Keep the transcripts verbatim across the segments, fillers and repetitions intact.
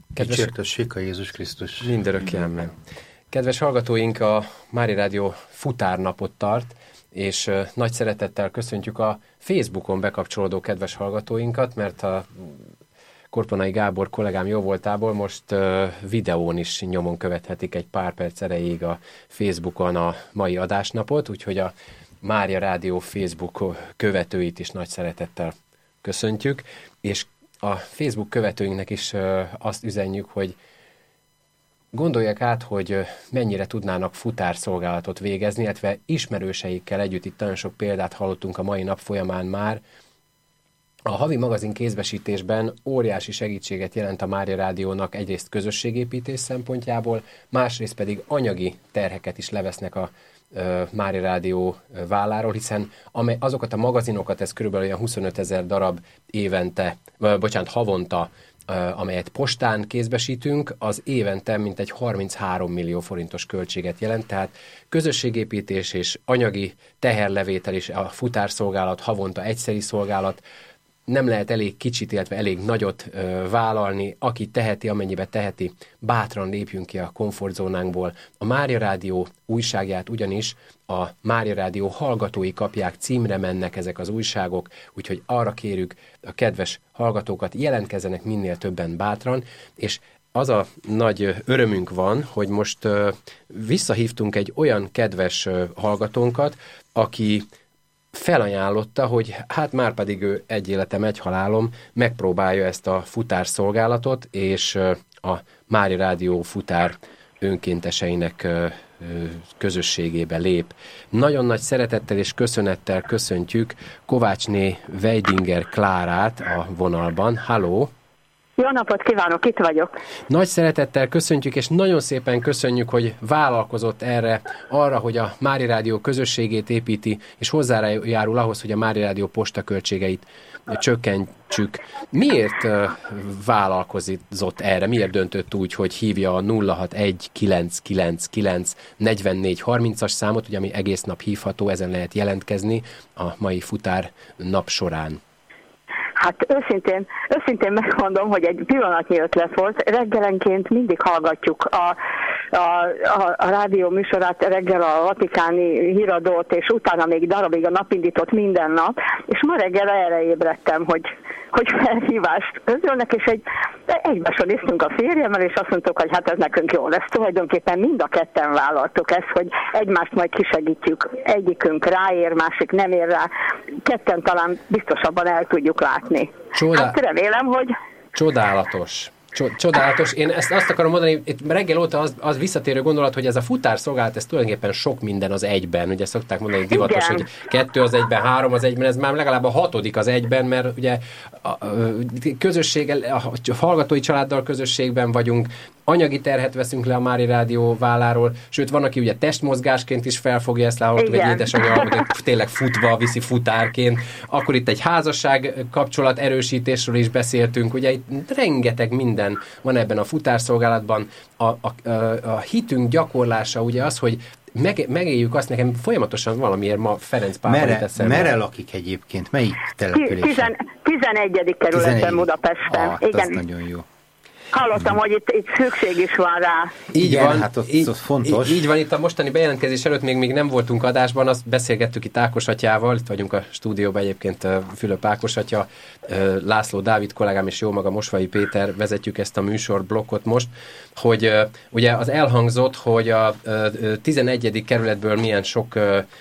Kedves... Dicsértessék a Jézus Krisztus. Mindörökké amen. Kedves hallgatóink, a Mária Rádió futárnapot tart, és uh, nagy szeretettel köszöntjük a Facebookon bekapcsolódó kedves hallgatóinkat, mert a Korponai Gábor kollégám jóvoltából most uh, videón is nyomon követhetik egy pár perc erejéig a Facebookon a mai adásnapot, úgyhogy a Mária Rádió Facebook követőit is nagy szeretettel köszöntjük, és a Facebook követőinknek is uh, azt üzenjük, hogy gondolják át, hogy mennyire tudnának futárszolgálatot végezni, illetve ismerőseikkel együtt, itt nagyon sok példát hallottunk a mai nap folyamán már. A havi magazin kézbesítésben óriási segítséget jelent a Mária Rádiónak egyrészt közösségépítés szempontjából, másrészt pedig anyagi terheket is levesznek a uh, Mária Rádió válláról, hiszen amely, azokat a magazinokat, ez körülbelül olyan huszonöt ezer darab évente, vagy bocsánat, havonta, amelyet postán kézbesítünk, az évente mintegy harminchárom millió forintos költséget jelent, tehát közösségépítés és anyagi teherlevétel is a futárszolgálat, havonta egyszeri szolgálat, nem lehet elég kicsit, illetve elég nagyot ö, vállalni, aki teheti, amennyibe teheti, bátran lépjünk ki a komfortzónánkból. A Mária Rádió újságját ugyanis a Mária Rádió hallgatói kapják, címre mennek ezek az újságok, úgyhogy arra kérjük a kedves hallgatókat, jelentkezzenek minél többen bátran, és az a nagy örömünk van, hogy most ö, visszahívtunk egy olyan kedves ö, hallgatónkat, aki felajánlotta, hogy hát már pedig ő egy életem, egy halálom, megpróbálja ezt a futárszolgálatot, és a Mária Rádió futár önkénteseinek közösségébe lép. Nagyon nagy szeretettel és köszönettel köszöntjük Kovácsné Weidinger Klárát a vonalban. Halló! Jó napot kívánok, itt vagyok. Nagy szeretettel köszöntjük, és nagyon szépen köszönjük, hogy vállalkozott erre, arra, hogy a Mária Rádió közösségét építi, és hozzájárul ahhoz, hogy a Mária Rádió postaköltségeit csökkentsük. Miért vállalkozott erre? Miért döntött úgy, hogy hívja a nulla hat egy kilenc kilenc kilenc negyvennégy harmincas számot, ugye ami egész nap hívható, ezen lehet jelentkezni a mai futár nap során? Hát őszintén, őszintén megmondom, hogy egy pillanatnyi ötlet volt. Reggelenként mindig hallgatjuk a, a, a, a rádió műsorát, reggel a vatikáni híradót, és utána még darabig a napindított minden nap, és ma reggel erre ébredtem, hogy, hogy felhívást közölnek, és egy, egymáson néztünk a férjemmel, és azt mondtuk, hogy hát ez nekünk jó lesz. Tulajdonképpen mind a ketten vállaltuk ezt, hogy egymást majd kisegítjük. Egyikünk ráér, másik nem ér rá. Ketten talán biztosabban el tudjuk látni. Csodál... Hát remélem, hogy... Csodálatos. Csodálatos. Én ezt azt akarom mondani, itt reggel óta az, az visszatérő gondolat, hogy ez a futárszolgálat, ez tulajdonképpen sok minden az egyben. Ugye szokták mondani, divatos, igen, hogy kettő az egyben, három az egyben, ez már legalább a hatodik az egyben, mert ugye a, a, közösség, a hallgatói családdal közösségben vagyunk, anyagi terhet veszünk le a Mária Rádió válláról, sőt, van, aki ugye testmozgásként is felfogja ezt, látható, egy édesanyja, hogy tényleg futva viszi futárként. Akkor itt egy házasság kapcsolat erősítésről is beszéltünk, ugye itt rengeteg minden van ebben a futárszolgálatban. A, a, a, a hitünk gyakorlása ugye az, hogy meg, megéljük azt, nekem folyamatosan valamiért ma Ferenc pápa jut eszembe. Merre lakik egyébként? Melyik településen? tizenegyedik kerületben Budapesten. Ah, igen. Az nagyon jó. Hallottam, hogy itt, itt szükség is van rá. Így igen, van, hát ott, így, ott fontos. Így, így van, itt a mostani bejelentkezés előtt még, még nem voltunk adásban, azt beszélgettük itt Ákos atyával, itt vagyunk a stúdióban egyébként Fülöp Ákos atya, László Dávid kollégám és jó maga Mosvai Péter vezetjük ezt a műsorblokkot most, hogy ugye az elhangzott, hogy a tizenegyedik kerületből milyen sok,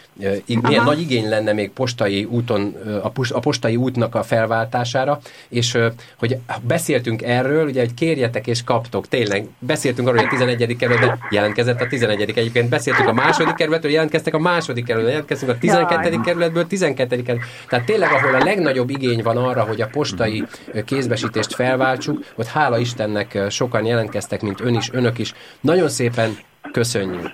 milyen Aha. nagy igény lenne még postai úton, a postai útnak a felváltására, és hogy beszéltünk erről, ugye, hogy kérjetek és kaptok, tényleg beszéltünk arról, hogy a tizenegyedik kerületben jelentkezett a tizenegyedik egyébként, beszéltünk a második kerületről, jelentkeztek a második kerületből, jelentkeztünk a tizenkettedik kerületből, tizenkettedik kerület. Tehát tényleg, ahol a legnagyobb igény van arra, hogy a postai kézbesítést felváltsuk, ott hála Istennek sokan jelentkeztek, mint ön is, önök is. Nagyon szépen köszönjük.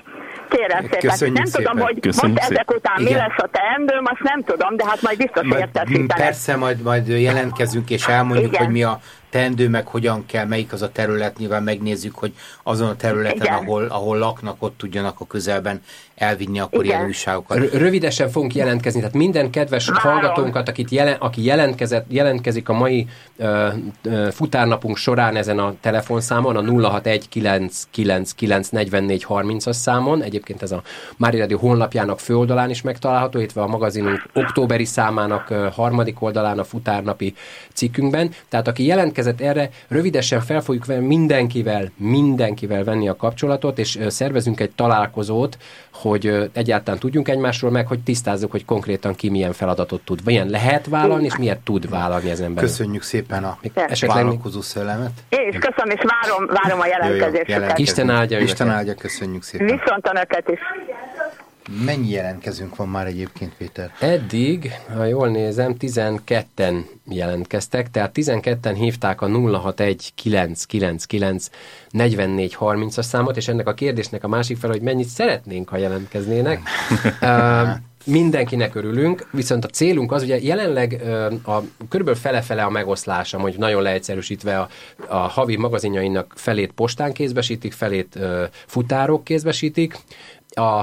Kérem szépen. Nem szépen. tudom, hogy Köszönjük most ezek után Igen. mi lesz a teendőm, azt nem tudom, de hát majd biztos értesítenek. Persze, majd, majd jelentkezünk, és elmondjuk, Igen. hogy mi a teendő, meg hogyan kell, melyik az a terület, nyilván megnézzük, hogy azon a területen, ahol, ahol laknak, ott tudjanak a közelben elvinni akkor ilyen újságokat. R- rövidesen fogunk jelentkezni, tehát minden kedves Várom. hallgatónkat, akit jelen, aki jelentkezett, jelentkezik a mai uh, uh, futárnapunk során ezen a telefonszámon, a nulla hat egy kilenc kilenc kilenc negyvennégy harmincas számon, egyébként ez a Mária Rádió honlapjának főoldalán is megtalálható, illetve a magazinunk októberi számának uh, harmadik oldalán a futárnapi cikkünkben. Tehát aki jelentkezett erre, rövidesen fel fogjuk venni mindenkivel, mindenkivel venni a kapcsolatot, és uh, szervezünk egy találkozót, hogy egyáltalán tudjunk egymásról, meg hogy tisztázzuk, hogy konkrétan ki milyen feladatot tud. Milyen lehet vállalni, és miért tud vállalni az ember. Köszönjük szépen a vállalkozó szellemet. Én is köszönöm, és várom, várom a jelentkezésüket. Isten áldja őket. Isten áldja, köszönjük szépen. Viszont önöket is. Mennyi jelentkezünk van már egyébként, Péter? Eddig, ha jól nézem, tizenketten jelentkeztek, tehát tizenketten hívták a nulla hat egy kilenc kilenc kilenc negyvennégy harmincas számot, és ennek a kérdésnek a másik fel, hogy mennyit szeretnénk, ha jelentkeznének. uh, mindenkinek örülünk, viszont a célunk az, ugye jelenleg uh, a, körülbelül fele-fele a megoszlása, hogy nagyon leegyszerűsítve a, a havi magazinjainak felét postán kézbesítik, felét uh, futárok kézbesítik. A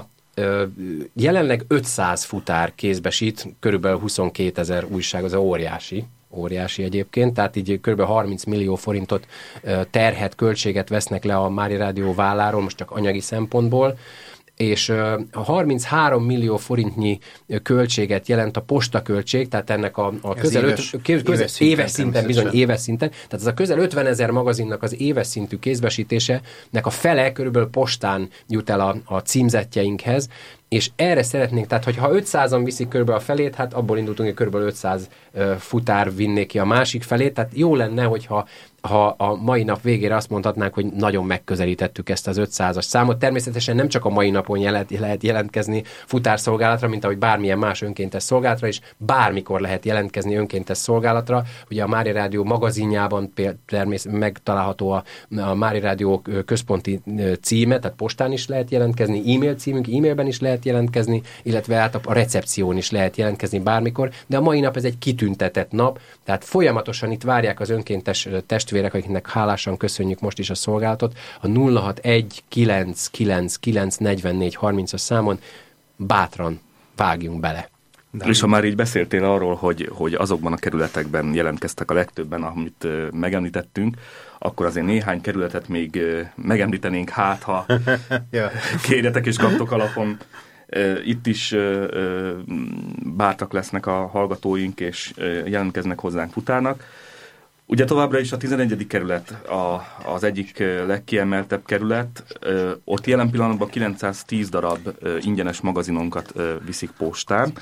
jelenleg ötszáz futár kézbesít, körülbelül huszonkétezer újság, az óriási, óriási egyébként, tehát így körülbelül harminc millió forintot terhet, költséget vesznek le a Mária Rádió válláról, most csak anyagi szempontból, és a harminchárom millió forintnyi költséget jelent a postaköltség, tehát ennek a, a közel, éves, öt, közel éves, szinten, éves szinten, bizony éves szinten, tehát ez a közel ötvenezer magazinnak az éves szintű kézbesítése, nek a fele körülbelül postán jut el a, a címzetjeinkhez, és erre szeretnénk, tehát hogyha ötszázan viszik körülbelül a felét, hát abból indultunk, hogy körülbelül ötszáz uh, futár vinnék ki a másik felét, tehát jó lenne, hogyha ha a mai nap végére azt mondhatnánk, hogy nagyon megközelítettük ezt az ötszázas számot. Természetesen nem csak a mai napon jelent, lehet jelentkezni futárszolgálatra, mint ahogy bármilyen más önkéntes szolgálatra, és bármikor lehet jelentkezni önkéntes szolgálatra. Ugye a Mária Rádió magazinjában természetesen megtalálható a, a Mária Rádió központi címe, tehát postán is lehet jelentkezni, e-mail címünk, e-mailben is lehet jelentkezni, illetve hát a recepción is lehet jelentkezni bármikor, de a mai nap ez egy kitüntetett nap, tehát folyamatosan itt várják az önkéntes testvérek, akiknek hálásan köszönjük most is a szolgálatot, a nulla hat egy kilenc kilenc kilenc negyvennégy harmincas számon bátran vágjunk bele. De és ha már így beszéltél arról, hogy, hogy azokban a kerületekben jelentkeztek a legtöbben, amit uh, megemlítettünk, akkor azért néhány kerületet még uh, megemlítenénk, hát ha kérjetek és kaptok alapon. Uh, itt is uh, uh, bátrak lesznek a hallgatóink, és uh, jelentkeznek hozzánk futárnak. Ugye továbbra is a tizenegyedik kerület a, az egyik legkiemeltebb kerület. Uh, ott jelen pillanatban kilencszáztíz darab uh, ingyenes magazinonkat uh, viszik postán.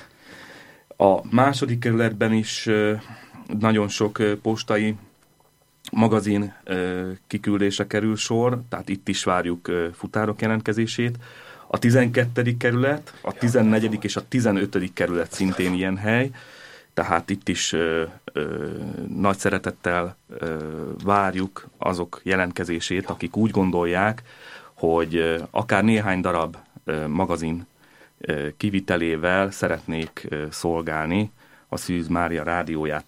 A második kerületben is uh, nagyon sok uh, postai magazin uh, kiküldése kerül sor, tehát itt is várjuk uh, futárok jelentkezését. A tizenkettedik kerület, a tizennegyedik és a tizenötödik kerület szintén ilyen hely, tehát itt is ö, ö, nagy szeretettel ö, várjuk azok jelentkezését, akik úgy gondolják, hogy ö, akár néhány darab ö, magazin ö, kivitelével szeretnék ö, szolgálni a Szűz Mária rádióját.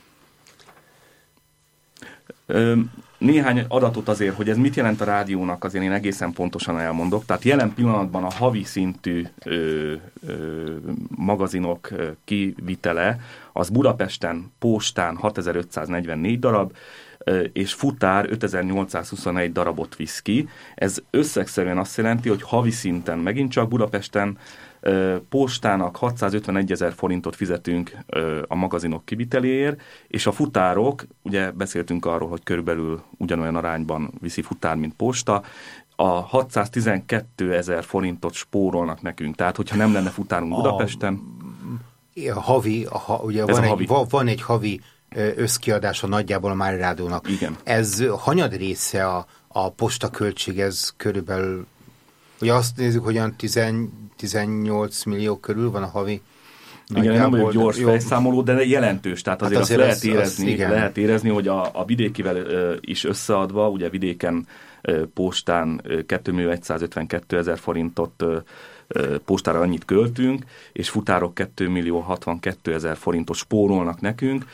Ö, Néhány adatot azért, hogy ez mit jelent a rádiónak, azért én egészen pontosan elmondok. Tehát jelen pillanatban a havi szintű ö, ö, magazinok ö, kivitele, az Budapesten postán hatezer-ötszáznegyvennégy darab, ö, és futár ötezer-nyolcszázhuszonegy darabot visz ki. Ez összegszerűen azt jelenti, hogy havi szinten megint csak Budapesten postának hatszázötvenegyezer forintot fizetünk a magazinok kiviteléért, és a futárok, ugye beszéltünk arról, hogy körülbelül ugyanolyan arányban viszi futár, mint posta, a hatszáztizenkétezer forintot spórolnak nekünk. Tehát, hogyha nem lenne futárunk Budapesten... A, a havi, a, ha, ugye van, a havi. Egy, van egy havi összkiadása nagyjából a Mária Rádiónak. Igen. Ez hanyad része a, a postaköltség, ez körülbelül... Ugye azt nézzük, hogy olyan tizennyolc millió körül van a havi. Igen, nem vagyok gyors fejszámoló, de jelentős. Tehát azért, hát azért azt lehet, az, érezni, az, lehet érezni, hogy a, a vidékivel uh, is összeadva, ugye vidéken uh, postán uh, kétmillió-százötvenkettőezer forintot uh, uh, postára annyit költünk, és futárok kétmillió-hatvankétezer forintot spórolnak nekünk.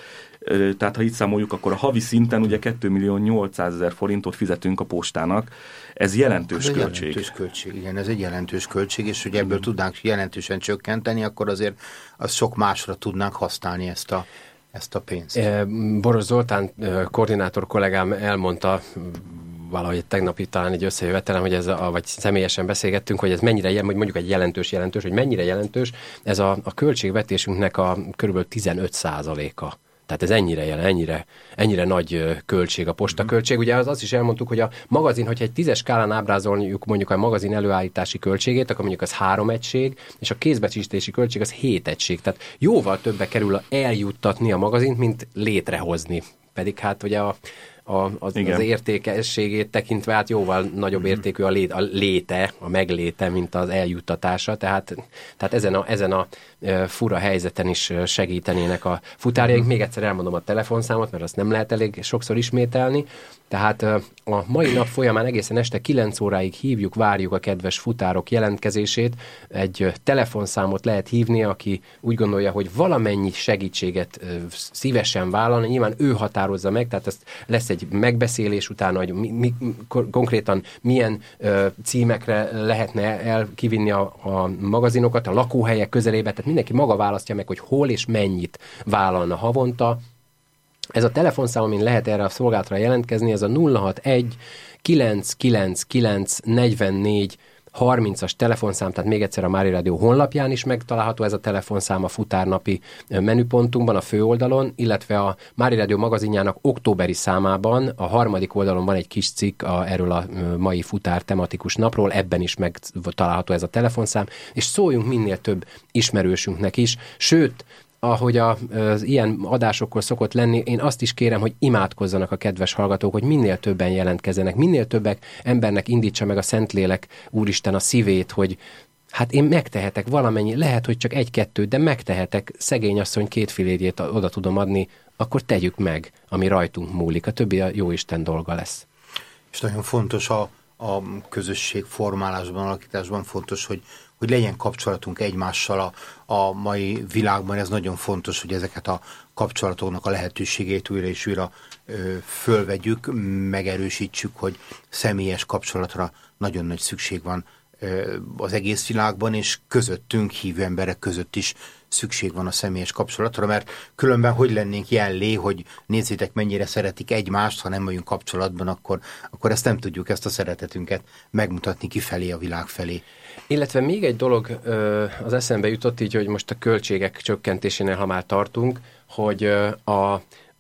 Tehát ha így számoljuk, akkor a havi szinten ugye két millió nyolcszázezer forintot fizetünk a postának. Ez jelentős ez költség. Jelentős költség. Igen, ez egy jelentős költség, és hogy ebből tudnánk jelentősen csökkenteni, akkor azért az sok másra tudnánk használni ezt a, ezt a pénzt. Boros Zoltán koordinátor kollégám elmondta, valahogy tegnap itt talán egy összejövetelen, hogy ez a, vagy személyesen beszélgettünk, hogy ez mennyire, hogy mondjuk egy jelentős jelentős, hogy mennyire jelentős, ez a, a költségvetésünknek a körülbelül tizenöt százaléka. Tehát ez ennyire jelen, ennyire, ennyire nagy költség, a postaköltség. Ugye az, azt is elmondtuk, hogy a magazin, hogyha egy tízes skálán ábrázoljuk mondjuk a magazin előállítási költségét, akkor mondjuk az három egység, és a kézbecsítési költség az hét egység. Tehát jóval többe kerül eljuttatni a magazint, mint létrehozni. Pedig hát ugye a A, az, az értékességét tekintve hát jóval nagyobb értékű a, lé, a léte, a megléte, mint az eljuttatása, tehát, tehát ezen, a, ezen a e, fura helyzeten is segítenének a futárjaink. Még egyszer elmondom a telefonszámot, mert azt nem lehet elég sokszor ismételni. Tehát e, a mai nap folyamán egészen este kilenc óráig hívjuk, várjuk a kedves futárok jelentkezését. Egy telefonszámot lehet hívni, aki úgy gondolja, hogy valamennyi segítséget e, szívesen vállalna, nyilván ő határozza meg, tehát ezt lesz egy megbeszélés utána, hogy mi, mi, konkrétan milyen ö, címekre lehetne el kivinni a, a magazinokat, a lakóhelyek közelébe, tehát mindenki maga választja meg, hogy hol és mennyit vállalna havonta. Ez a telefonszám, amin lehet erre a szolgálatra jelentkezni, ez a nulla hatvanegy kilenc kilenc kilenc negyvennégy harmincas telefonszám, tehát még egyszer a Mária Rádió honlapján is megtalálható ez a telefonszám a futárnapi menüpontunkban, a főoldalon, illetve a Mária Rádió magazinjának októberi számában a harmadik oldalon van egy kis cikk a, erről a mai futár tematikus napról, ebben is megtalálható ez a telefonszám, és szóljunk minél több ismerősünknek is, sőt, ahogy a, az ilyen adásokkor szokott lenni, én azt is kérem, hogy imádkozzanak a kedves hallgatók, hogy minél többen jelentkezzenek, minél többek embernek indítsa meg a Szentlélek Úristen a szívét, hogy hát én megtehetek valamennyi, lehet, hogy csak egy-kettőt, de megtehetek, szegény asszony két filérjét oda tudom adni, akkor tegyük meg, ami rajtunk múlik. A többi a Jóisten dolga lesz. És nagyon fontos a, a közösség formálásban, alakításban fontos, hogy hogy legyen kapcsolatunk egymással a, a mai világban. Ez nagyon fontos, hogy ezeket a kapcsolatoknak a lehetőségét újra és újra ö, fölvegyük, megerősítsük, hogy személyes kapcsolatra nagyon nagy szükség van ö, az egész világban, és közöttünk, hívő emberek között is szükség van a személyes kapcsolatra, mert különben hogy lennénk jellé, hogy nézzétek, mennyire szeretik egymást, ha nem vagyunk kapcsolatban, akkor, akkor ezt nem tudjuk, ezt a szeretetünket megmutatni kifelé, a világ felé. Illetve még egy dolog az eszembe jutott így, hogy most a költségek csökkentésénél, ha már tartunk, hogy a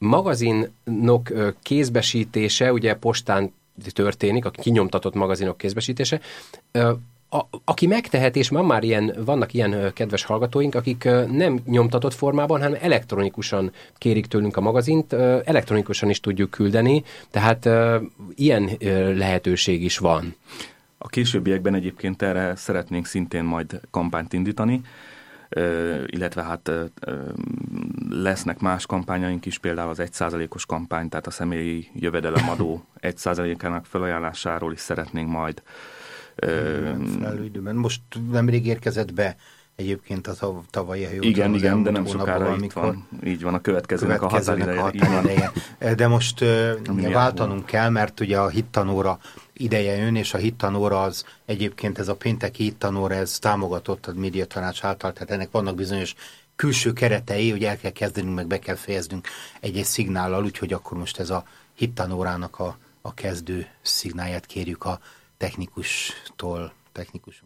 magazinok kézbesítése, ugye postán történik, a kinyomtatott magazinok kézbesítése, A, aki megtehet, és van már ilyen, vannak ilyen kedves hallgatóink, akik nem nyomtatott formában, hanem elektronikusan kérik tőlünk a magazint, elektronikusan is tudjuk küldeni, tehát ilyen lehetőség is van. A későbbiekben egyébként erre szeretnénk szintén majd kampányt indítani, illetve hát lesznek más kampányaink is, például az egy százalékos kampány, tehát a személyi jövedelemadó egy százalékának felajánlásáról is szeretnénk majd. Megfelelő időben. Most nemrég érkezett be egyébként az a tavalyi hely. Igen, igen, de nem sokára itt van. Így van, a következőnek, következőnek a határideje. De most uh, váltanunk kell, mert ugye a hittanóra ideje jön, és a hittanóra az egyébként ez a pénteki hittanóra, ez támogatott a médiatanács által, tehát ennek vannak bizonyos külső keretei, hogy el kell kezdenünk, meg be kell fejeznünk egy-egy szignállal, úgyhogy akkor most ez a hittanórának a, a kezdő szignálját kérjük a technikustól, technikusunk.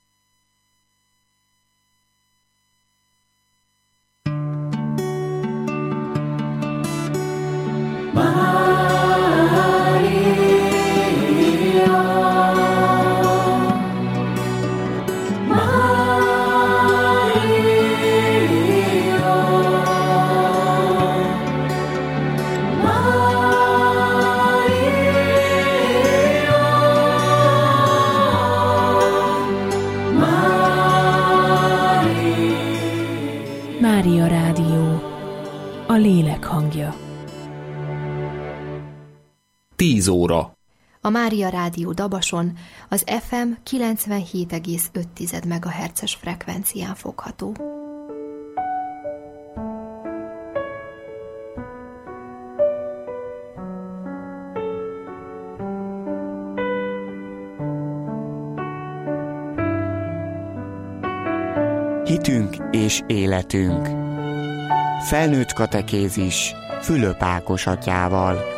Mária Rádió, a lélek hangja. tíz óra. A Mária Rádió Dabason az ef em kilencvenhét egész öt megahertzes frekvencián fogható. Hitünk és életünk. Felnőtt katekézis Fülöp Ákos atyával.